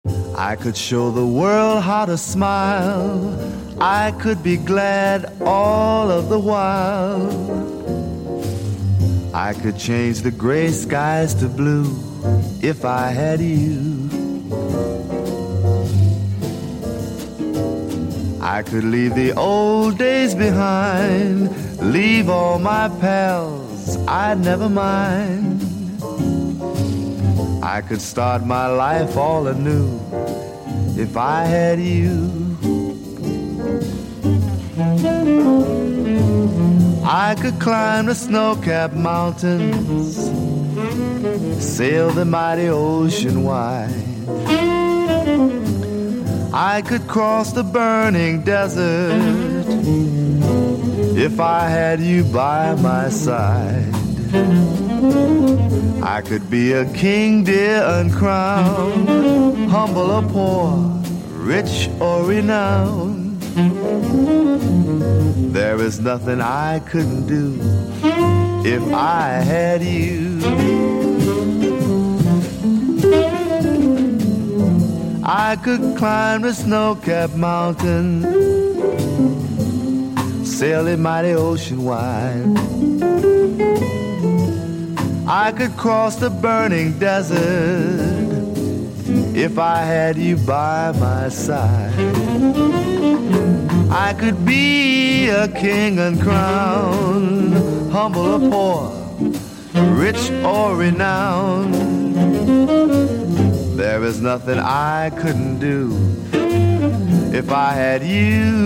I could show the world how to smile. I could be glad all of the while. I could change the gray skies to blue if I had you. I could leave the old days behind, leave all my pals, I'd never mind. I could start my life all anew if I had you. I could climb the snow-capped mountains, sail the mighty ocean wide. I could cross the burning desert if I had you by my side. I could be a king, dear, uncrowned, humble or poor, rich or renowned. There is nothing I couldn't do if I had you. I could climb the snow-capped mountain, sail the mighty ocean wide. I could cross the burning desert if I had you by my side. I could be a king uncrowned, humble or poor, rich or renowned. There is nothing I couldn't do if I had you.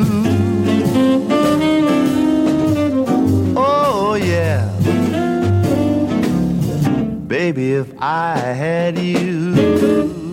Oh yeah, baby, if I had you.